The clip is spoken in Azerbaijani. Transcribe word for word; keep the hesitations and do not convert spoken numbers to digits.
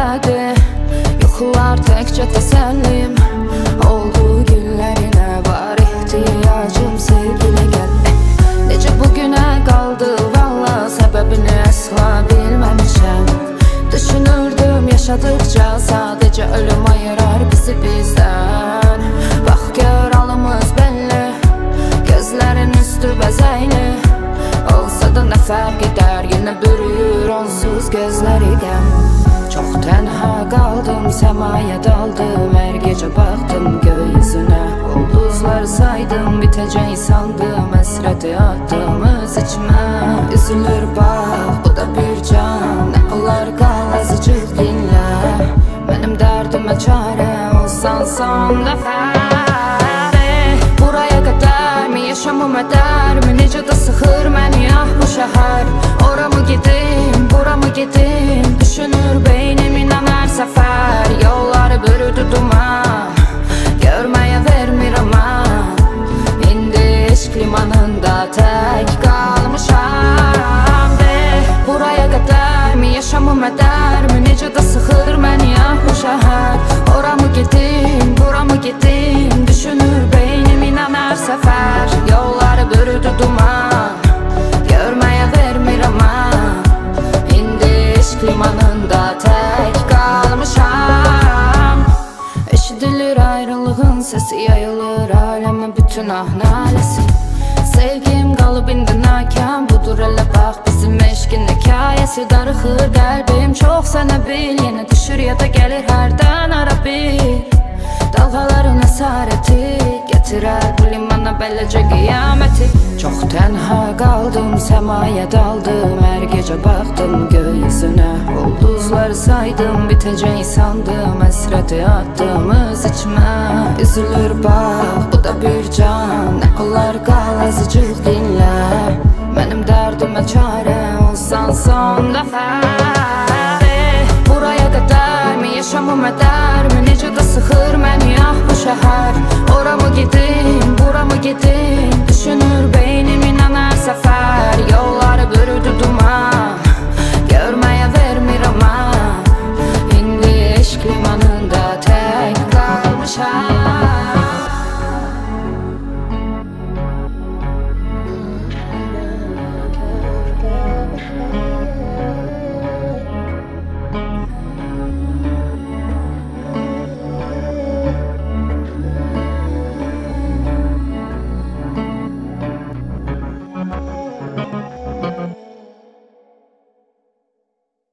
elədi. Yuxular təkcə təsəllim oldu, günlərinə var ehtiyacım, sevgilə gəl. Necə bugünə qaldı valla, səbəbini əsla bilməmişəm. Düşünürdüm yaşadıqca sadəcə ölüm ayırar bizi bizdən. Bax gör alımız belli, gözlərin üstü bəzəkli. Olsa da nə fərq edər, yenə bürüyür onsuz gözləri qəm. Çox tənha qaldım, səmaya daldım, hər gecə baxdım gökyüzünə. Ulduzları saydım, bitəcək sandım, həsrəti attım öz içmə. Üzülür bax, bu da bir can, nə olar qal azıcıq dinlə. Mənim dərdimə çarə olsan son dəfə. Buraya qədərmi, yaşamım ədərmi, necə də sıxır məni ah bu şəhər. Ora mı gedim, bura mı gedim, düşünür beynimin hər səfər. Yolları bürüdü duman, görməyə vermir aman. İndi eşq limanında tək qalmışam. De, buraya qədərmi, yaşamım ədərmi, necə də sıxır məni ah bu şəhər. Ora mı gedim, bura mı gedim, düşünür beynimin hər səfər. Yolları bürüdü duman, görməyə vermir aman. İndi eşq limanında tək qalmışam. Eşidilir ayrılığın səsi, yayılır aləmə bütün ah naləsi. Sevgim qalıb indi nakam, budur elə bax bizim eşqin hekayəsi. Darıxır qəlbim çox sənə bil, yenə düşür ya da gəlir hərdən ara bir. Dalğaların əsarəti gətirər bu limana beləcə qiyaməti. Çox tənha qaldım, səmaya daldım, hər gecə baxdım gökyüzünə. Ulduzları saydım, bitəcək sandım, həsrəti attım öz içmə. Üzülür bax, bu da bir can, nə olar qal azıcıq dinlə. Mənim dərdimə çarə olsan son dəfə. Buraya qədərmi, yaşamım ədərmi, necə də sıxır məni ah bu şəhər. Ora mı gedim, bura mı gedim, düşünür beynimin hər səfər. Yolları bürüdü duman,